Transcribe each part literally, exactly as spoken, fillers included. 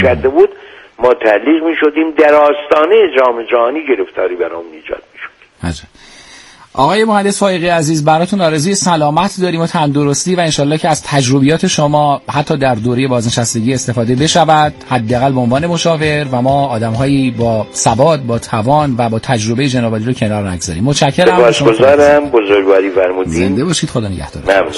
کرده بود ما تبلیغ می شدیم، در آستانه جام جهانی گرفتاری برامون ایجاد می شد. آقای مهندس فائقی عزیز، براتون آرزوی سلامت داریم و تندرستی و انشالله که از تجربیات شما حتی در دوره بازنشستگی استفاده بشود، حداقل به عنوان مشاور، و ما آدم‌هایی با ثبات، با توان و با تجربه جناب عالی رو کنار نگذاریم. متشکرم. سپاسگزارم، بزرگواری فرمودید. زنده باشید، خدا نگهدار. ممنون.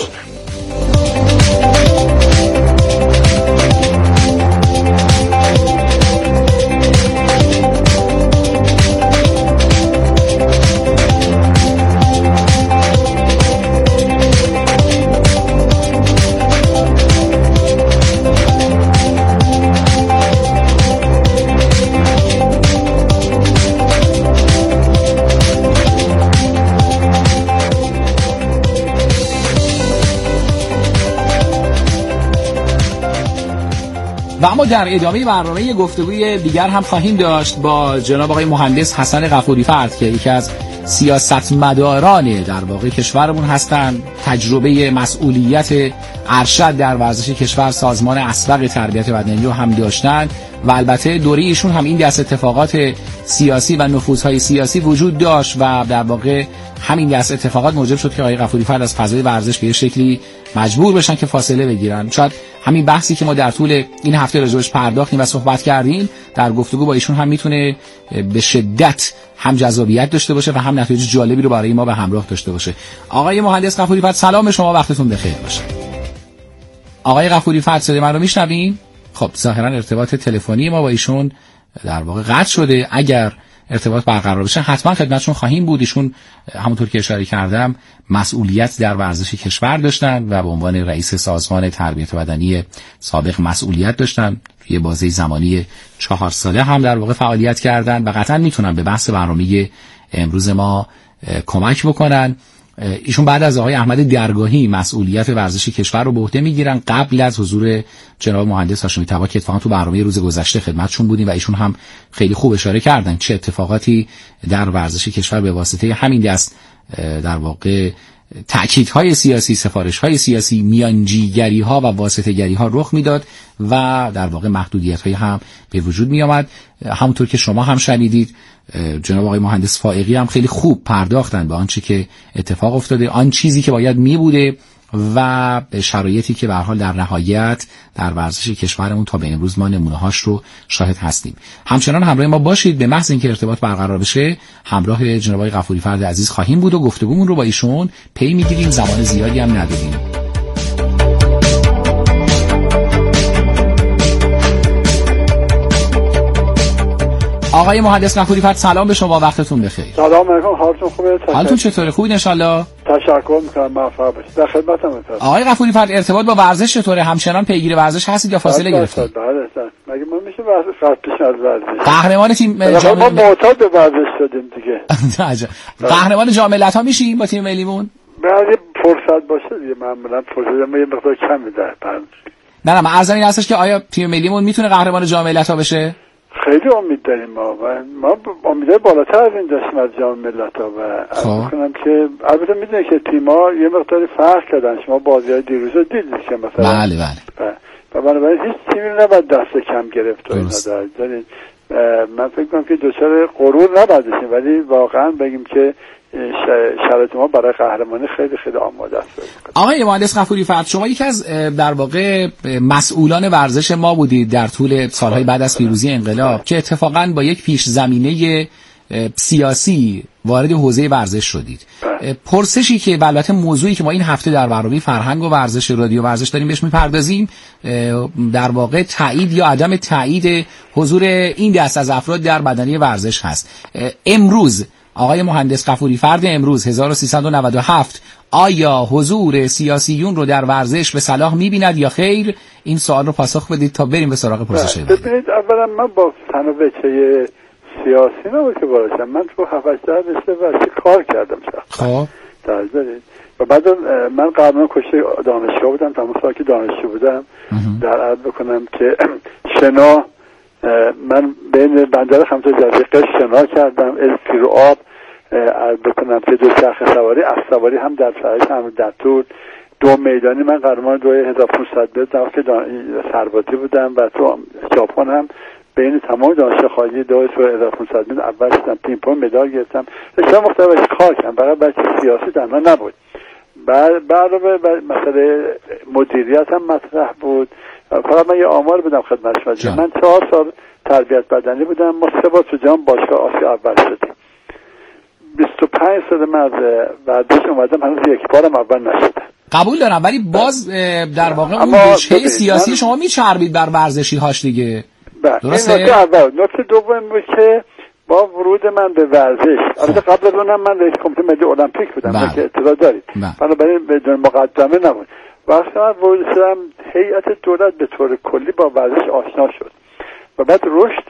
و اما در ادامه برنامه گفتگوی دیگر هم خواهیم داشت با جناب آقای مهندس حسن غفوری فرد که یکی از سیاستمداران در واقع کشورمون هستند، تجربه مسئولیت ارشد در ورزش کشور، سازمان اسبق تربیت بدنی رو هم داشتن و البته دوره ایشون هم این دست اتفاقات سیاسی و نفوذهای سیاسی وجود داشت و در واقع همین دست اتفاقات موجب شد که آقای غفوری فرد از فضای ورزش به شکلی مجبور بشن که فاصله بگیرن. شاید همین بحثی که ما در طول این هفته راجعش پرداختیم و صحبت کردیم در گفتگو با ایشون هم میتونه به شدت هم جذابیت داشته باشه و هم نتایج جالبی رو برای ما به همراه داشته باشه. آقای مهندس غفوری فرد، سلام شما، وقتتون بخیر باشه. آقای غفوری فرد، صدای من رو میشنوین؟ خب ظاهرا ارتباط تلفنی ما با ایشون در واقع قطع شده. اگر ارتباط برقرار بشه حتما خدمتشون خواهیم بود. ایشون همونطور که اشاره کردم مسئولیت در ورزش کشور داشتن و به عنوان رئیس سازمان تربیت بدنی سابق مسئولیت داشتن. توی بازه زمانی چهار ساله هم در واقع فعالیت کردن و قطعا میتونن به بحث برنامه امروز ما کمک بکنن. ایشون بعد از آقای احمد درگاهی مسئولیت ورزش کشور رو به عهده میگیرن قبل از حضور جناب مهندس هاشمی طبا که اتفاقا تو برنامه روز گذشته خدمتشون بودیم و ایشون هم خیلی خوب اشاره کردن چه اتفاقاتی در ورزش کشور به واسطه همین دست در واقع تأکیدهای سیاسی، سفارش‌های سیاسی، میانجیگری‌ها و واسطه‌گری‌ها رخ میداد و در واقع محدودیت‌های هم به وجود می آمد. همونطور که شما هم شنیدید جناب آقای مهندس فائقی هم خیلی خوب پرداختن به آنچه که اتفاق افتاده، آن چیزی که باید می بوده و شرایطی که به هر حال در نهایت در ورزش کشورمون تا به امروز ما نمونه‌هاش رو شاهد هستیم. همچنان همراه ما باشید. به محض اینکه ارتباط برقرار بشه همراه جناب آقای غفوری فرد عزیز خواهیم بود و گفتگومون رو با ایشون پی میگیریم. زمان زیادی هم نداریم. آقای مهندس غفوری فرد، سلام به شما، وقتتون بخیر. سلام علیکم، حالتون خوبه؟ حالتون چطوره؟ خوبید ان شاء الله؟ تشکر می‌کنم، موفق باشید. در خدمتم هستم. آقای غفوری فرد، ارتباط با ورزش چطوره؟ همچنان پیگیر ورزش هستید یا فاصله گرفتید؟ بله بله. مگه ما میشه ورزش فرض از ورزش؟ قهرمان تیم جام ما معتاد به ورزش شدیم دیگه. عجب. قهرمان جام ملت‌ها میشیم با تیم ملیمون؟ بعد فرصت باشه دیگه، معمولا فرصت ما یه مقدار کم میده. نه نه، من عرضم این هستش که آیا تیم ملیمون میتونه قهرمان جام ملت‌ها بشه؟ خیلی امید داریم ما و ما امیدهای بالاتر از این داشتیم از جام ملت‌ها و عرض کنم که البته میدونید که تیم‌ها یه مقداری فرق کردن. شما بازی‌های دیروز رو دیدید که مثلا بله بله و بنابراین هیچ تیمی نباید دست کم گرفت و اینا دارید. من فکر کنم که دچار غرور نباید بشیم، ولی واقعا بگیم که شرایط ما برای قهرمانی خیلی خیلی آماده است. آقای مهندس غفوری فرد، شما یکی از در واقع مسئولان ورزش ما بودید در طول سالهای بعد از پیروزی انقلاب که اتفاقا با یک پیش زمینه سیاسی وارد حوزه ورزش شدید. پرسشی که البته موضوعی که ما این هفته در برنامه فرهنگ و ورزش رادیو ورزش داریم بهش میپردازیم در واقع تایید یا عدم تایید حضور این دست از افراد در بدنه ورزش هست. امروز آقای مهندس غفوری فرد امروز هزار و سیصد و نود و هفت آیا حضور سیاسیون رو در ورزش به صلاح می‌بیند یا خیر؟ این سوال رو پاسخ بدید تا بریم به سراغ پرسش. ببینید، اولا من با تنوع سیاسی نبود که باشم. من تو هفت هشت رشته ورزشی کار کردم. خب دارید و بعد من قبلا کشته دانشگاه بودم، تمام سال که دانشجو بودم در عرض بکنم که شنا من بین بندر خمسه جزیره قش شنا کردم، اسکی رو آب عرض بکنم که دو چرخ سواری، اسب سواری هم در سرش هم در طول، دو میدانی من قهرمان دو هزار و پانصد متر که سربازی بودم و تو ژاپن هم بین تمام دانشگاه خارجی دو هزار و پانصد متر اول شدم، پینگ پونگ مدال گرفتم. رشته مختلفش کار کردم، فقط بچه سیاسی تنها نبود. بعد علاوه بر مسئله مدیریت هم مطرح بود. فقط من یه آمار بدم خدمت شما، من چهار سال تربیت بدنی بودم، ما سه بار تو جام باشگاه آسیا اول شدیم. بیست و پنج سال من از ورزش اومدم، هنوز یک بارم اول نشدم. قبول دارم، ولی باز در واقع اون وجهه سیاسی من... شما میچربید بر ورزشی هاش دیگه. درسته؟ این نکته اول. نکته دوم بود که با ورود من به ورزش، البته قبل از اونم من رئیس کمیته ملی المپیک بودم که اطلاع دارید، بنابراین بدون مقدمه نبود. وقتی من ورود شدم هیئت دولت به طور کلی با ورزش آشنا شد و بعد رشد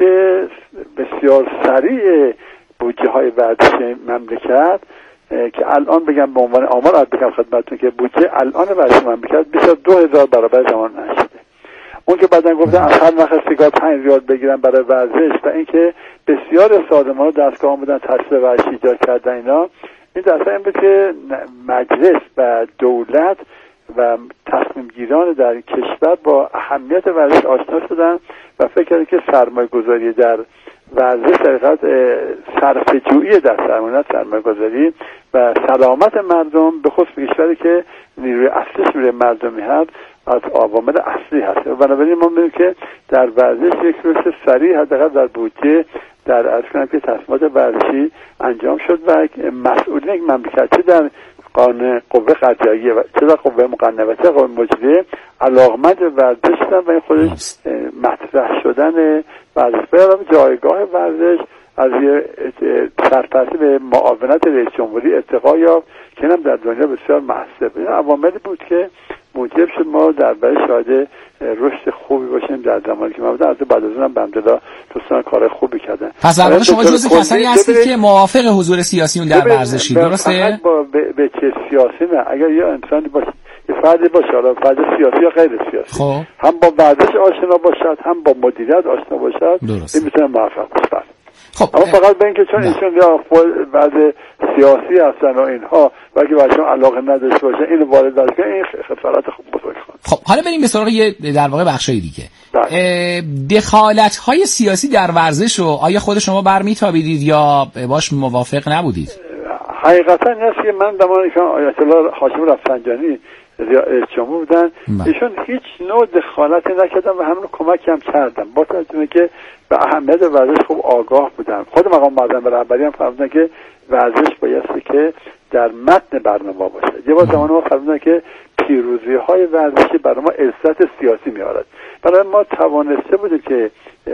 بسیار سریع بودجه های ورزشی مملکت که الان بگم به عنوان آمار عرض بگم خدمتتون که بودجه الان ورزش مملکت بیش از دو هزار برابر زمان نشده. اون که بعدن گفتن از هر نخ سیگار پنج ریال بگیرن برای ورزش و اینکه بسیار سازمان دستگاه آمدن تحصیل ورزشی ایجاد کردن، اینا این در این بود که مجلس و دولت و تصمیم گیران در کشور با اهمیت ورزش آشنا شدن و فکر کردن که سرمایه گذاری در ورزش در حقیقت صرفه جویی در سرمایه سرمایه گذاری و سلامت مردم به خصوص کشوری که نیروی اصلیش نیروی مردمی هست از عوامل اصلی هست. و بنابراین ما می‌بینیم که در ورزش یک رشد سریع حداقل در بودجه در از کنم که تصمیمات ورزشی انجام شد و مسئولین یک مملکت چه در قانون قوه قضاییه و چه در قوه مقننه و چه قوه مجریه علاقمند ورزش شدن و این خودش مطرح شدن ورزش به علاوه جایگاه ورزش از یه سرپرستی به معاونت رئیس جمهوری ارتقا یافت که هم در دنیا بسیار محسوب. این عواملی بود که موجب شد ما در برای شاهد رشد خوبی باشیم در زمانی که ما بودن. از بعد از اونم بندلا دوستان کار خوبی کردن. پس در واقع شما جزو کسانی هستید که موافق حضور سیاسیون در ورزشی، درسته؟ با به چه سیاسی نه، اگر یه انسانی باشه یه فردی باشه، حالا فرد سیاسی یا غیر سیاسی، خب هم با ورزش آشنا باشد هم با مدیریت آشنا باشد، این میتونه موفق باشه. خب اما فقط به اینکه چون ایشون یا وضع سیاسی هستن و اینها و اگه بچه‌ها علاقه نداشته باشه اینو وارد بشه، این خسارت خوب بزرگ خواهد. خب حالا بریم به سراغ یه در واقع بخشای دیگه. دخالت‌های سیاسی در ورزش رو آیا خود شما برمیتابیدید یا باش موافق نبودید؟ حقیقتا این است که من زمانی که آیت الله هاشمی رفسنجانی رئیس جمهور بودن ایشون هیچ نوع دخالتی نکردن و همون کمکی هم کردن، با توجه که به اهمیت ورزش خوب آگاه بودن. خود مقام معظم رهبری هم فرمودن که ورزش بایستی که در متن برنامه باشه. یه بار زمان ما فرمودن که پیروزی های ورزشی برای ما عزت سیاسی میارد. برای ما توانسته بوده که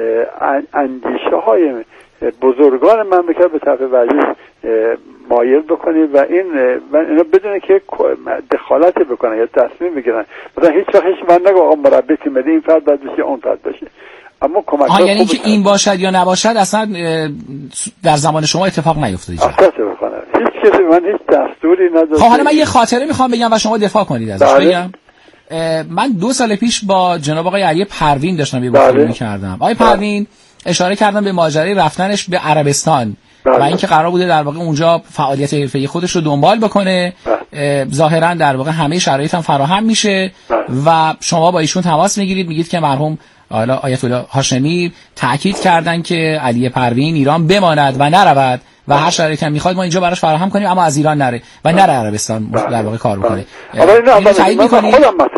اندیشه های بزرگان مملکت به طرف ورزش مایل بکنید و این و اینا بدونه که دخالت بکنن یا تصمیم بگیرن. مثلا هیچ وقت هیچ من نگو آقا مربی تیم ملی این فرد باید بشه اون فرد باشه. اما کمک ها یعنی که این باشد یا نباشد اصلا در زمان شما اتفاق نیفتاد. اصلا بکنه هیچ کسی من هیچ دستوری نداشت. خب حالا من یه خاطره میخوام بگم و شما دفاع کنید ازش. بگم من دو سال پیش با جناب آقای علی پروین داشتم یه گفتگو می‌کردم. آقای پروین اشاره کردم به ماجرای رفتنش به عربستان و اینکه قرار بوده در واقع اونجا فعالیت حرفه‌ای خودش رو دنبال بکنه. ظاهرا در واقع همه شرایط هم فراهم میشه و شما با ایشون تماس میگیرید، میگید که مرحوم حالا آیت الله هاشمی تاکید کردن که علی پروین ایران بماند و نرود و هر شرایطی هم میخواد ما اینجا براش فراهم کنیم اما از ایران نره و نره عربستان در واقع کار بکنه. اینو تایید می‌کنید؟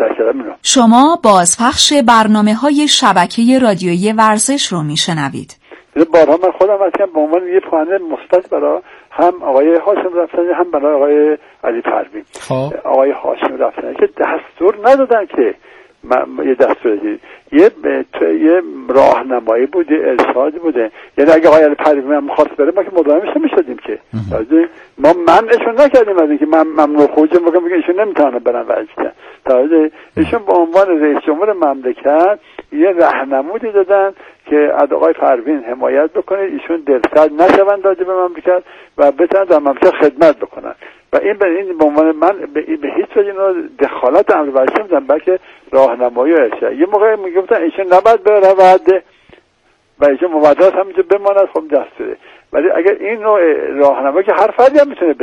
شما بازپخش برنامه‌های شبکه رادیویی ورزش رو میشنوید. بارها من خودم واسه به عنوان یه پوانه مثبت برای هم آقای هاشمی رفتنی هم برای آقای علی پروین. خب آقای هاشمی رفتنی که دستور ندادن که من یه دستوری یه یه راهنمایی بوده، ارشادی بوده. یعنی اگه آقای علی پروین هم خواست بره ما که مداومش نمی‌شدیم که. ما منعشون نکردیم از اینکه من ممنوع خروج میگم که ایشون نمیتونه برن ورزش. تازه ایشون به عنوان رئیس جمهور مملکت یه راهنمایی دادن که از آقای پروین حمایت بکنید، ایشون دلسرد نشون راجع به مملکت و بتونن در مملکت خدمت بکنن. و این به این به عنوان من به, به هیچ وجه اینا دخالت امر ورزشی نمیدن، بلکه راهنمایی ارشاد. یه موقع میگفتن ایشون نباید بره وعده و ایشون مبادرات همینجا بماند، خب دستوره. ولی اگر این نوع راهنمایی که هر فردی هم میتونه بگه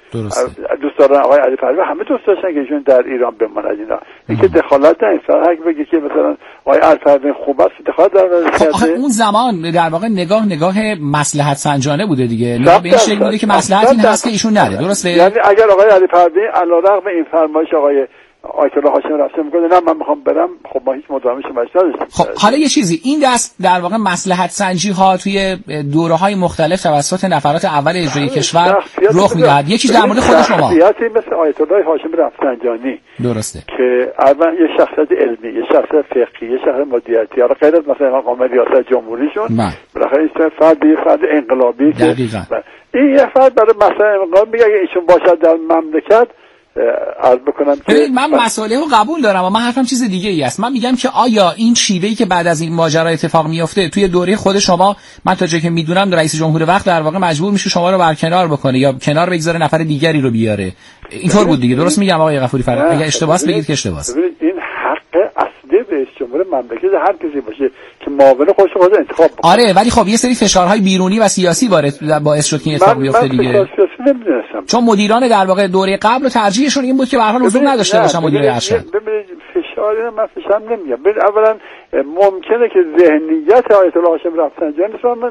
درسته. دوست دارن آقای علی پروین، همه دوست داشتن که ایشون در ایران بماند. اینا اینکه دخالت نیست. فقط بگه که مثلا آقای علی پروین خوب است، دخالت در خب اون زمان در واقع نگاه نگاه مصلحت سنجانه بوده دیگه. نگاه به این شکل بوده که مصلحت این هست که ایشون نده. درسته؟ یعنی اگر آقای علی پروین علیرغم این فرمایش آقای آیت الله هاشمی رفته میگه نه من میخوام برم، خب ما هیچ مداومش نداشتیم. خب حالا یه چیزی، این دست در واقع مصلحت سنجی ها توی دوره‌های مختلف توسط نفرات اول اجرایی کشور رخ میدهد. یه چیز در مورد خود شما، شخصیتی مثل آیت الله هاشمی رفسنجانی درسته که اول یه شخصیت علمی، یه شخصیت فقهی، یه شخصیت مدیریتی، حالا غیر از مثلا مقام ریاست جمهوریشون، بالاخره این فرد یه فرد انقلابی که این یه فرد برای مثلا انقلاب میگه اگه ایشون باشد در مملکت عرض بکنم که من مسئله رو قبول دارم و من حرفم چیز دیگه ای است. من میگم که آیا این شیوهی که بعد از این ماجرا اتفاق میفته توی دوره خود شما، من تا جایی که میدونم رئیس جمهور وقت در واقع مجبور میشه شما رو برکنار بکنه یا کنار بگذاره نفر دیگری رو بیاره، اینطور بود دیگه. درست میگم آقای غفوری فرد؟ اگه اشتباهه بگید که اشتباهه. این حق اصلی رئیس جمهور مملکت هر کسی باشه که معاون خودش رو انتخاب بکنه. آره ولی خب یه سری فشارهای بیرونی و سیاسی وارد باعث شد که این اتفاق بیفته دیگه. چون مدیران در واقع دوره قبل و ترجیحشون این بود که به هر حال حضور نداشته باشن مدیر ارشد. ببینید فشار من فشار نمیگم. ببین اولا ممکنه که ذهنیت آیت الله هاشمی رفسنجانی من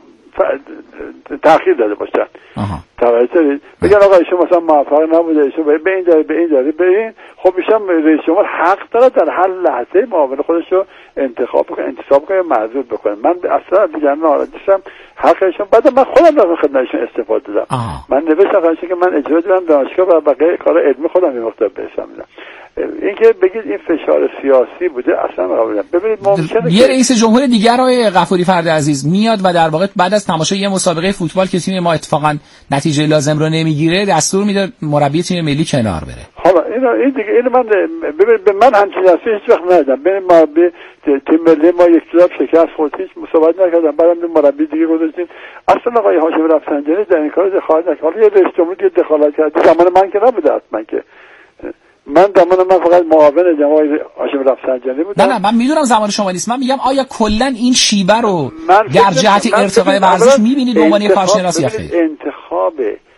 تأخیر داده باشن. توجه بگن آقا ایشون مثلا موفق نبوده، ایشون به این داره به این داره به این، خب ایشون رئیس جمهور حق داره در هر لحظه معاون خودش رو انتخاب کنه، انتصاب کنه، معزول بکنه. من اصلا دیگه ناراضیشم حقشون. بعد من خودم در خدمتشون استفاده دادم. من نوشتم که من اجازه دادم دانشگاه و بقیه کار علمی خودم این وقت بهشم میدم. اینکه بگید این فشار سیاسی بوده اصلا قبول نمی‌کنم. ببینید ممکنه یه رئیس جمهور دیگر آقای غفوری فرد عزیز میاد و در واقع بعد از تماشای یه مسابقه فوتبال که تیم ما اتفاقا نتیجه لازم رو نمیگیره دستور میده مربی تیم ملی کنار بره. حالا اینا این دیگه این من ببینید به من همچین دستوری هیچ وقت ندادم. ببین مربی تیم ملی ما یک جواب شکست خورد، هیچ مسابقه نکردم، بعدم مربی دیگه گذاشتیم. اصلا آقای هاشمی رفسنجانی در این کار دخالت نکرد. حالا یه رئیس جمهور دیگه دخالت کرد. زمان من که نبوده حتما که من زمان من فقط معاون جناب هاشمی رفسنجانی بودم. نه نه من میدونم زمان شما نیست. من میگم آیا کلا این شیبه رو در جهت ارتقای ورزش میبینید به عنوان کارشناسی اخیر؟ انتخاب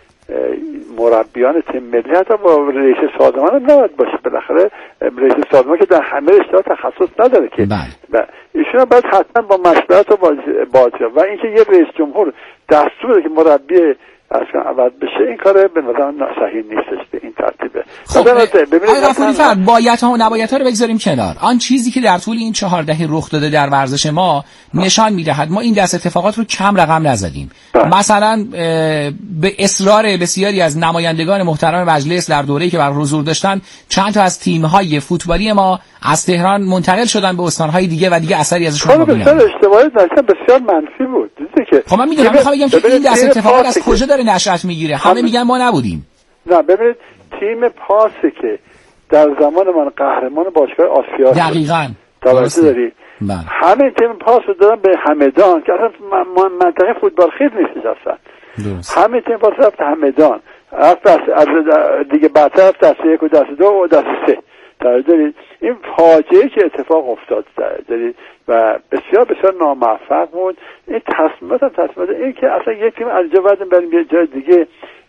مربیان تیم ملی حتی با رئیس سازمان هم نباید باشه. بالاخره رئیس سازمان که در همه رشته‌ها تخصص نداره که بله. ایشون باید حتما با مشورت و بازی و اینکه یه رئیس جمهور دستور که مربی اصلا عوض بشه این کار به نظر صحیح نیستش به این ترتیبه. خب آقای غفوری فرد بایدها و نبایدها رو بگذاریم کنار. آن چیزی که در طول این چهار دهه رخ داده در ورزش ما نشان میدهد ما این دست اتفاقات رو کم رقم نزدیم. مثلا به اصرار بسیاری از نمایندگان محترم مجلس در دوره‌ای که بر حضور داشتن چند تا از تیم‌های فوتبالی ما از تهران منتقل شدن به استان‌های دیگه و دیگه اثری ازشون نمی‌بینم. بسیار اشتباهی داشتن، بسیار منفی بود. دیدی که خب من میدونم میخوام بگم که این دست اتفاقات از کجا داره نشأت میگیره. همه میگن ما نبودیم. نه ببینید تیم پاسی که در زمان من قهرمان باشگاه آسیا دقیقاً توجه داری همه تیم پاس رو دادن به همدان که اصلا منطقه فوتبال خیلی نیستش اصلا. همه تیم پاس رفت همدان، رفت از دیگه بعدتر رفت دست یک و دست دو و دست سه. دارید این فاجعه که اتفاق افتاد دارید و بسیار بسیار ناموفق بود. این تصمیمات هم تصمیمات این که اصلا یک تیم از جا بعد بریم یه جای دیگه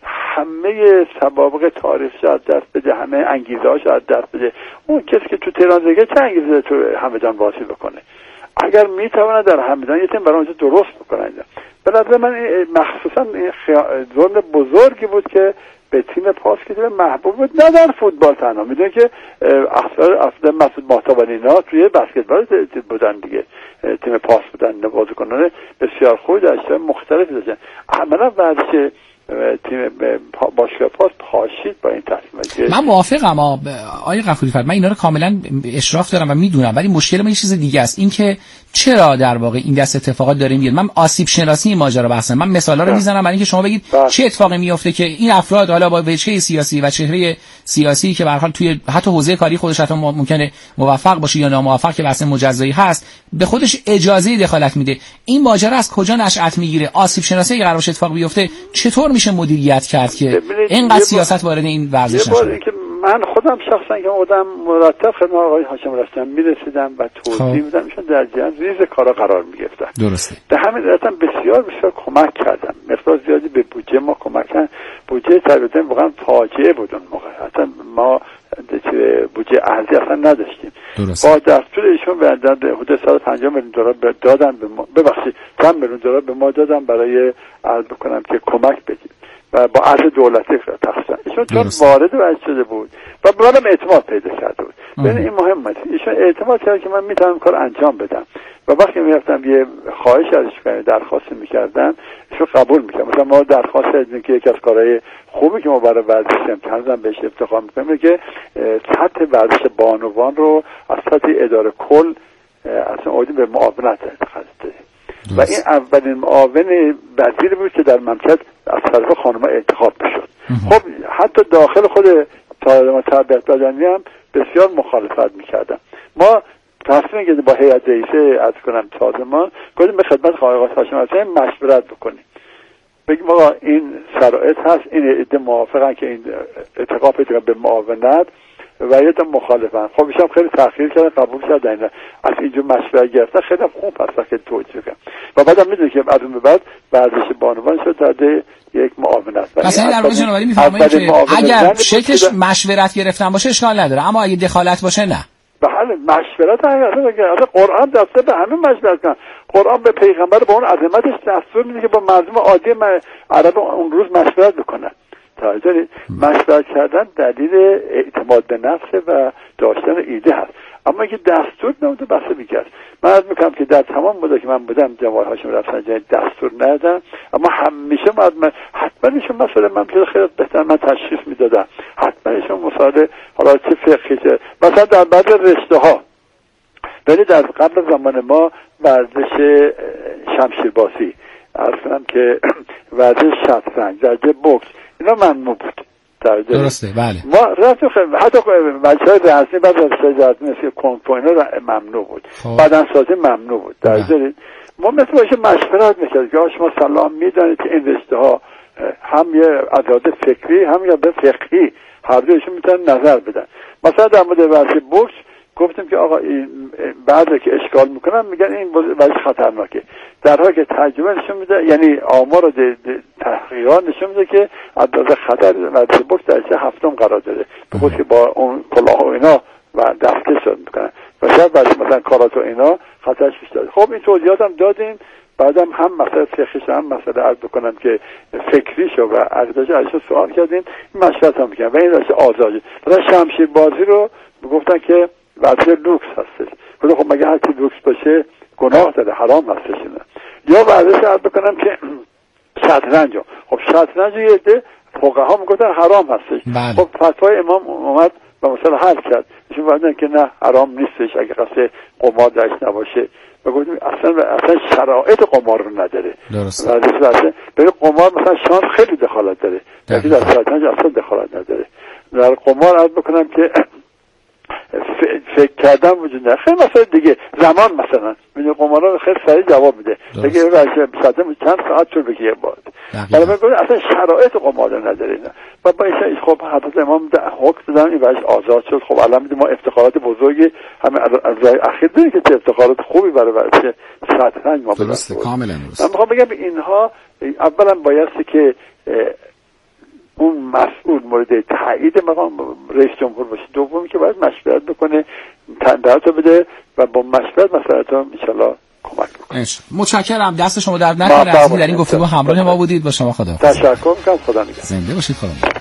همه سوابق تاریخ شاید دست بده، همه انگیزه ها شاید دست بده. اون کسی که تو تهران دیگه چه انگیزه تو همدان بازی بکنه؟ اگر میتونه در همدان یه تیم برای اونجا درست بکنه. به نظر من مخصوصا این ظلم بزرگی بود که به تیم پاس که تیم محبوب بود، نه در فوتبال تنها. میدونی که افسر افسر مسعود مهتابانی اینا توی بسکتبال بودن دیگه، تیم پاس بودن، بازیکنان بسیار خوب در اشتباه مختلفی داشتن. عملا ورزش تیم باشگاه پاس پاشید با این تصمیم. من موافقم آقای غفوری فرد، من اینا رو کاملا اشراف دارم و میدونم، ولی مشکل ما یه چیز دیگه است. این که چرا در واقع این دست اتفاقات داره میاد. من آسیب شناسی این ماجرا بحثم. من مثالا رو میزنم برای اینکه شما بگید بس. چه اتفاقی میفته که این افراد حالا با وجهه سیاسی و چهره سیاسی که به هر حال توی حتی حوزه کاری خودش حتی ممکنه موفق باشه یا ناموفق که بحث مجزایی هست، به خودش اجازه دخالت میده. این ماجرا از کجا نشأت میگیره؟ آسیب شناسی اگه قرار باشه اتفاق بیفته چطور میشه مدیریت کرد که اینقدر سیاست وارد این ورزش نشه؟ من خودم شخصا که آدم مرتب خدمت آقای هاشمی رفتم میرسیدم و توضیح میدم، ایشون در جریان ریز کارا قرار میگرفتن. درسته. به همین علت بسیار بسیار کمک کردم، مقدار زیادی به بودجه ما کمک کردن بودجه تربیت واقعا فاجعه بود اون موقع. اصلا ما بودجه ارزی اصلا نداشتیم. درست. با دستور ایشون بعدن حدود صد و پنجاه میلیون دلار دادن به ما، ببخشید چند میلیون دلار به ما دادن برای عرض بکنم که کمک بدیم و با عرض دولتی تقسیم. ایشون چون وارد وضع شده بود و به منم اعتماد پیدا کرده بود. ببین این مهمه. ایشون اعتماد کرد که من میتونم کار انجام بدم و وقتی میرفتم یه خواهش ازش کنم، درخواست میکردم، ایشون قبول میکرد. مثلا ما درخواست کردیم که یکی از کارهای خوبی که ما برای ورزش امتحان بهش افتخار میکنیم که سطح ورزش بانوان رو از سطح اداره کل اصلا آدم به معاونت انتخاب دادیم و این اولین معاون وزیر بود که در مملکت از طرف خانم‌ها انتخاب میشد. خب حتی داخل خود تربیت بدنی هم بسیار مخالفت میکردن. ما تصمیم گرفتیم با هیئت رئیسه از کنم سازمان گفتیم به خدمت آقای هاشمی حسینی مشورت بکنیم، بگیم آقا این شرایط هست، این ایده موافقن که این اتفاق پیدا به معاونت و یه تا مخالفن. خب ایشون خیلی تأخیر کردن، قبول کردن، از اینجور مشورت گرفتن، خیلی خوب هست که توجیه کردن و بعدم میدونی که از اون به بعد ورزش بانوان شد در یک معاونت. مثلا در مورد جنابعالی میفرمایید که اگر شکلش مشورت گرفتن باشه اشکال نداره، اما اگه دخالت باشه نه. بله مشورت اصلا قرآن دسته به همه مشورت کن. قرآن به پیغمبر با اون عظمتش دستور میده که با مردم عادی عرب اون روز مشورت بکنن. توجه مشورت کردن دلیل اعتماد به نفس و داشتن ایده هست، اما اگه دستور نمیده بحث میکرد. من عرض میکنم که در تمام مدت که من بودم جواد هاشمی رفسنجانی دستور ندادن، اما همیشه من حتما ایشون مسئله من خیلی بهتر من تشخیص میدادم، حتما ایشون مسئله حالا چه فقهی چه مثلا در بعض رشته ها، ولی در قبل زمان ما ورزش شمشیربازی عرض کنم که ورزش شطرنج، درجه بوکس اینا ممنوع بود. درسته بله. ما رفتیم حتی بچه‌های رزمی بعد از رزمی مثل کنفو اینا ممنوع بود. بدنسازی ممنوع بود. درجه ما مثل باشه مشورت می‌کردیم که شما سلام می‌دانید که این رشته ها هم یه عدالت فکری هم یا به فقهی هر دوشون میتونن نظر بدن. مثلا در مورد ورزش بوکس گفتیم که آقا این بعضی که اشکال میکنن میگن این ورزش خطرناکه، در حالی که تجربه نشون میده، یعنی آمار و تحقیقات نشون میده که عدد خطر ورزش بوکس درجه هفتم قرار داره، به خصوص که با اون کلاه و اینا و دسته شد میکنن و شاید ورزش مثلا کارات و اینا خطرش بیشتره. خب این توضیحات هم دادیم. بعدم هم مسئله فقهیش هم مسئله عرض بکنم که فکریشو و عقیده‌شو ازش سوال کردیم، مشورت هم میکنن و این روش آزادی. مثلا شمشیر بازی رو گفتن که ورزش لوکس هستش. گفتم خب مگه هر چی لوکس باشه گناه داره، حرام هستش نه. یا ورزش عرض بکنم که شطرنج، خب شطرنج یه عده فقها میگفتن حرام هستش. خب فتوای امام اومد و مثلا حل کرد، ایشون گفتن که نه حرام نیستش اگه قصد قمار درش نباشه. و گفتیم اصلا اصلا شرایط قمار رو نداره. درست. ورزش برای قمار مثلا شانس خیلی دخالت داره، ولی در شطرنج اصلا دخالت نداره. در قمار عرض بکنم که فکر کردن وجود نداره. خیلی مسئله دیگه زمان مثلا میدونی قمارا رو خیلی سریع جواب میده، دیگه ورزش چند ساعت طول بگیره بعد. ولی من گفتم اصلا شرایط قمار رو نداره اینا. و با این خب حضرت امام حکم دادن این ورزش آزاد شد. خب الان میدونیم ما افتخارات بزرگی همه از راه اخیر داریم که افتخارات خوبی برای ورزش شطرنج ما داریم. درسته کاملا درست. من میخوام بگم اینها اولا بایستی که اون مسئول مورد تایید مقام رئیس جمهور باشه، دومی که باید مشورت بکنه، تندرات بده و با مشورت مسئلات رو انشالله کمک بکنه. متشکرم، دست شما درد نکنه از در این گفتگو همراه ما بودید. با شما خدا تشکر میکنم. خدا نگهدار. زنده باشید. خدا نگهدار.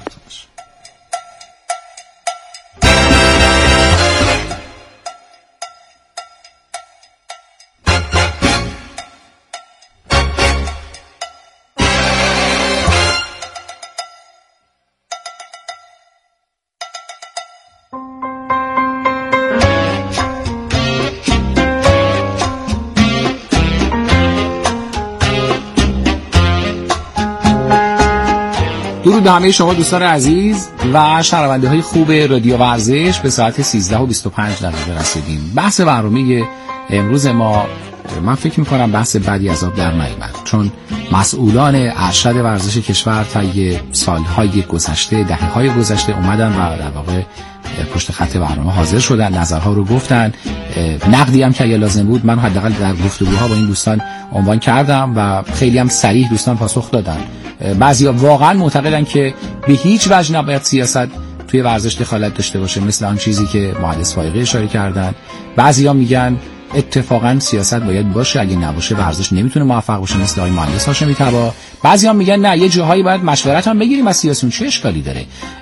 درود به همه شما دوستان عزیز و شنونده های خوب رادیو ورزش. به ساعت سیزده و بیست و پنج دقیقه رسیدیم. بحث برنامه امروز ما، من فکر میکنم بحث بدی از آب در نیامد، چون مسئولان ارشد ورزش کشور طی سالهای گذشته، دهه‌های گذشته اومدن و در واقع پشت خط برنامه حاضر شدن، نظرها رو گفتن. نقدی هم که اگه لازم بود من حداقل در گفتگوها با این دوستان عنوان کردم و خیلی هم صریح دوستان پاسخ دادن. بعضیا واقعا معتقدن که به هیچ وجه نباید سیاست توی ورزش دخالت داشته باشه، مثل آن چیزی که مهندس فایقی اشاره کردن. بعضیا میگن اتفاقا سیاست باید باشه، اگه نباشه ورزش نمیتونه موفق باشه، مثل آقای مهندس هاشمی تبا. بعضیا میگن نه، یه جاهایی باید مشورت هم بگیریم از سیاسیون، چه اشکالی داره.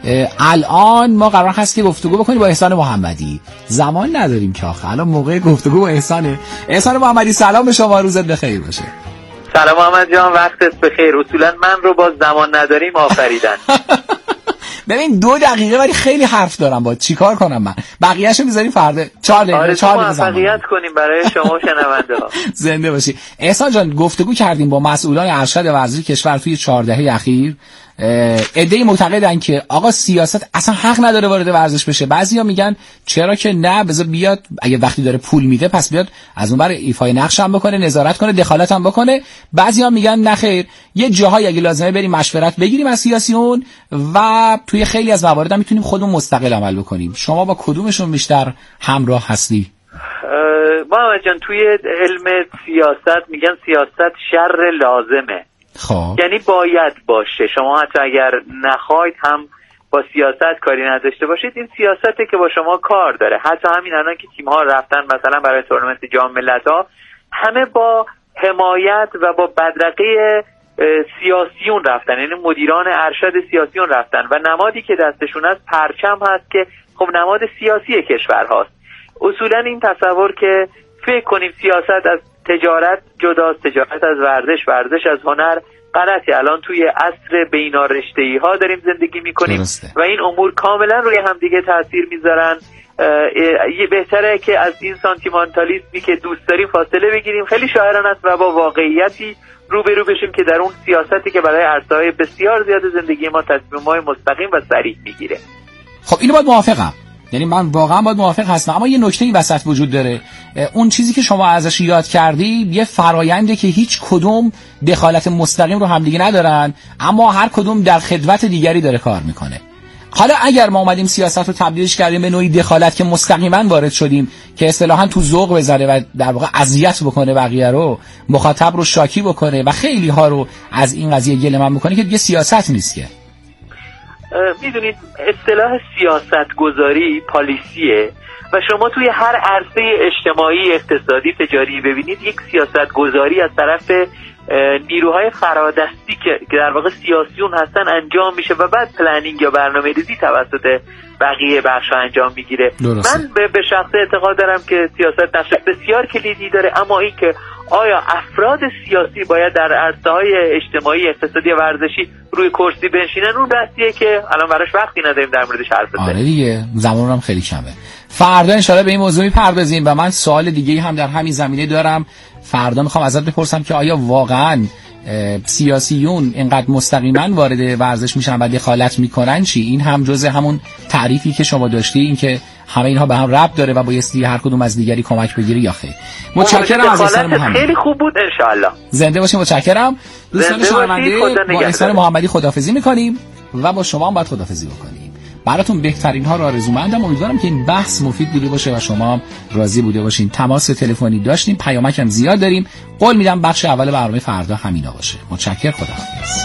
الان ما قرار هست که گفتگو بکنیم با احسان محمدی. زمان نداریم که آخه الان موقع گفتگو با احسانه. احسان محمدی سلام به شما، روزت بخیر باشه. سلام محمد جان، وقتت بخیر. اصولا من رو باز زمان نداریم آفریدن. ببین دو دقیقه ولی خیلی حرف دارم، با چیکار کنم من؟ بقیه‌شو می‌ذاریم فردا چهار دقیقه. آره چهار دقیقه زمان موفقیت کنیم برای شما شنونده‌ها. زنده باشی. احسان جان، گفتگو کردیم با مسئولان ارشد ورزشی کشور توی چهار دهه اخیر. عده‌ای معتقدن که آقا سیاست اصلا حق نداره وارد ورزش بشه. بعضیا میگن چرا که نه، بذار بیاد، اگه وقتی داره پول میده پس بیاد از اون ور ایفای نقش هم بکنه، نظارت کنه، دخالت هم بکنه. بعضیا میگن نه خیر، یه جاهایی اگه لازمه بریم مشورت بگیریم از سیاسیون و توی خیلی از موارد هم میتونیم خودمون مستقل عمل بکنیم. شما با کدومشون بیشتر همراه هستی؟ محمد جان، توی علم سیاست میگن سیاست شر لازمه. خب یعنی باید باشه. شما حتی اگر نخواید هم با سیاست کاری نداشته باشید، این سیاسته که با شما کار داره. حتی همین الان که تیم ها رفتن مثلا برای تورنمنت جام ملت‌ها، همه با حمایت و با بدرقه سیاسیون رفتن، یعنی مدیران ارشد سیاسیون رفتن و نمادی که دستشون هست پرچم هست که خب نماد سیاسی کشور هاست. اصولا این تصور که فکر کنیم سیاست از تجارت جداست، تجارت از ورزش، ورزش از هنر، غلطی. الان توی عصر بینارشته‌ای ها داریم زندگی میکنیم درسته. و این امور کاملا روی همدیگه تاثیر میذارن. یه بهتره که از این سانتیمانتالیسمی که دوست داریم فاصله بگیریم. خیلی شاعرانه است و با واقعیتی روبرو بشیم که در اون سیاستی که برای عرصه‌های بسیار زیاد زندگی ما تصمیم‌های مستقیم و صریح میگیره. خب اینو باید موافقم، یعنی من واقعا باید موافق هستم، اما یه نکته این وسط وجود داره. اون چیزی که شما ازش یاد کردی یه فراینده که هیچ کدوم دخالت مستقیم رو همدیگه ندارن، اما هر کدوم در خدمت دیگری داره کار میکنه. حالا اگر ما اومدیم سیاست رو تبدیلش کردیم به نوعی دخالت که مستقیما وارد شدیم که اصطلاحاً تو ذوق بزنه و در واقع اذیت بکنه بقیه رو، مخاطب رو شاکی بکنه و خیلی ها رو از این قضیه گله‌من بکنه، که دیگه سیاست نیست که. میدونید اصطلاح سیاست گذاری پالیسیه و شما توی هر عرصه اجتماعی، اقتصادی، تجاری ببینید یک سیاست گذاری از طرف نیروهای فرادستی که در واقع سیاسیون هستن انجام میشه و بعد پلنینگ یا برنامه ریزی توسط بقیه بخشا انجام میگیره. من به شخص اعتقاد دارم که سیاست نقش بسیار کلیدی داره، اما این که آیا افراد سیاسی باید در عرصه‌های اجتماعی، اقتصادی و ورزشی روی کرسی بنشینن، اون بحثیه که الان براش وقتی نداریم در موردش حرف بزنیم. آره دیگه، زمانم خیلی کمه. فردا انشالله به این موضوع میپردازیم و من سوال دیگه هم در همین زمینه دارم. فردا میخوام ازت بپرسم که آیا واقعاً سیاسیون اینقدر مستقیما وارد ورزش میشن و دخالت میکنن چی؟ این هم جزء همون تعریفی که شما داشتی، این که همه اینها به هم ربط داره و بایستی هر کدوم از دیگری کمک بگیره یا خیر؟ متشکرم از احسان محمدی. خیلی خوب بود انشالله. زنده باشیم. متشکرم. دوستان شنونده، با احسان محمدی خداحافظی میکنیم و با شما هم باید خداحافظی بکنیم. براتون بهترین ها رو آرزومندم. امیدوارم که این بحث مفید بوده باشه و شما هم راضی بوده باشین. تماس تلفنی داشتیم، پیامک هم زیاد داریم. قول میدم بخش اول برنامه فردا همینا باشه. متشکرم. خداحافظ.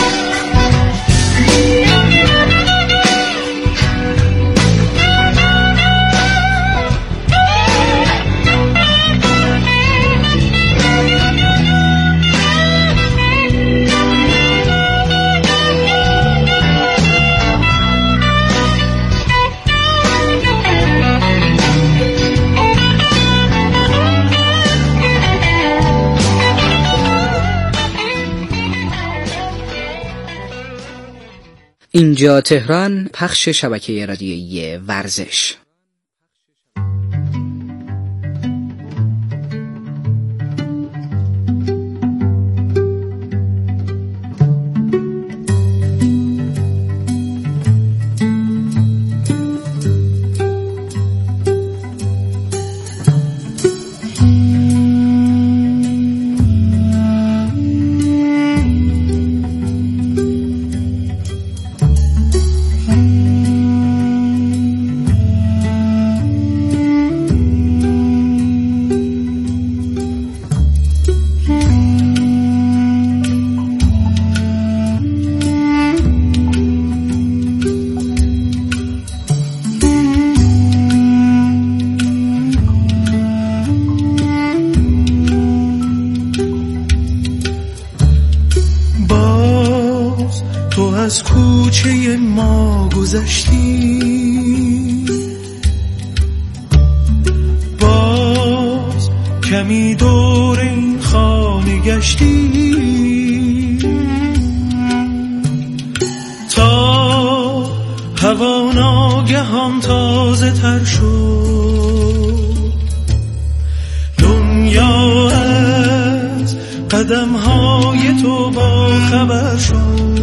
اینجا تهران، پخش شبکه رادیویی ورزش. از کوچه ما گذشتی، باز کمی دور این خانه گشتی، تا هوا ناگهان تازه تر شد، دنیا از قدم های تو با خبر شد.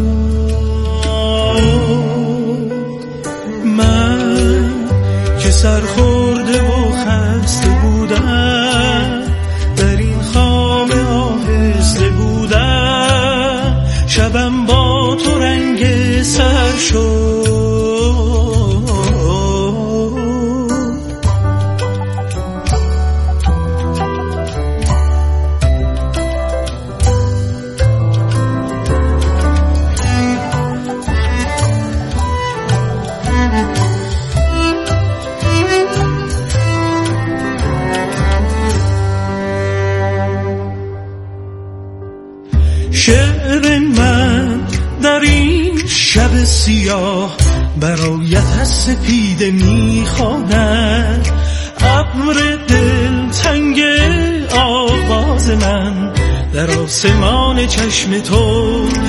من که سرخورده و خسته بودم، در این خواب آهسته بودم، شبم با تو رنگ سر شد. شعر من در این شب سیاه برایت از سپیده میخواند، ابر دلتنگ آواز من در آسمان چشم تو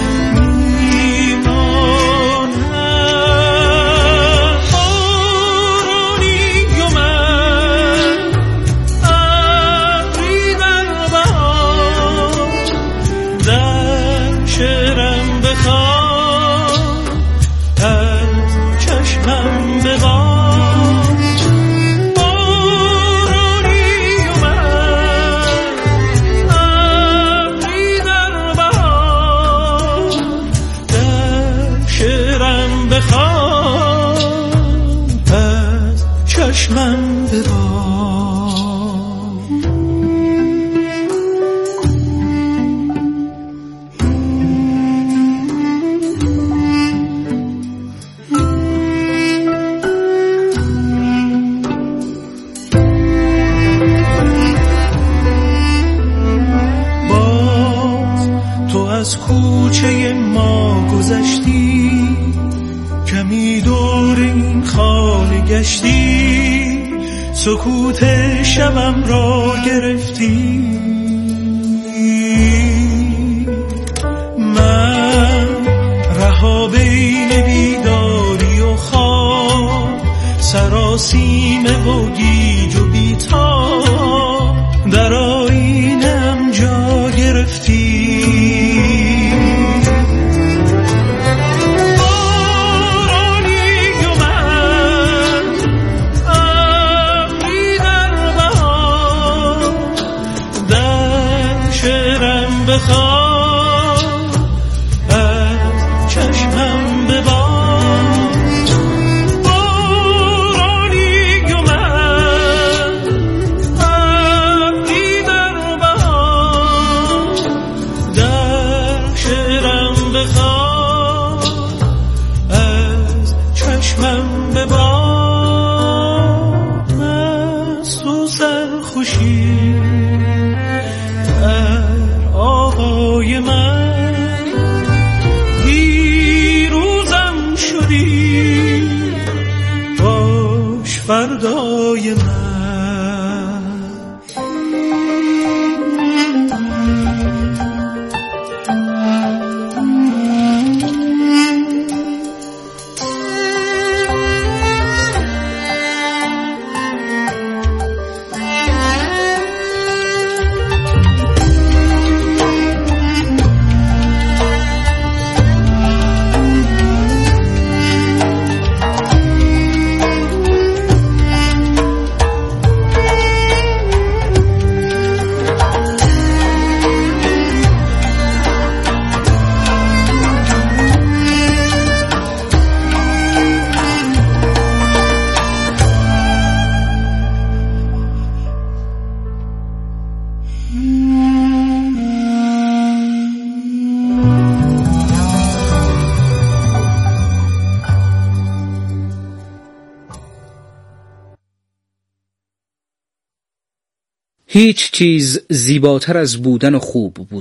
چشمم باز تو از کوچه ما گذشتی، کمی دور این خانه گشتی، سکوت شبم را گرفتی. من رها بین بیداری و خواب، سراسیمه و گیج و بیتاب، در آینم جا گرفتی. بخواه از چشمم ببار، بارانی و من ابری در بهار، در شعرم بخواه از چشمم ببار. مست و سرخوشی آقای من، دیروزم شدی باش فردای من. هیچ چیز زیباتر از بودن و خوب بود.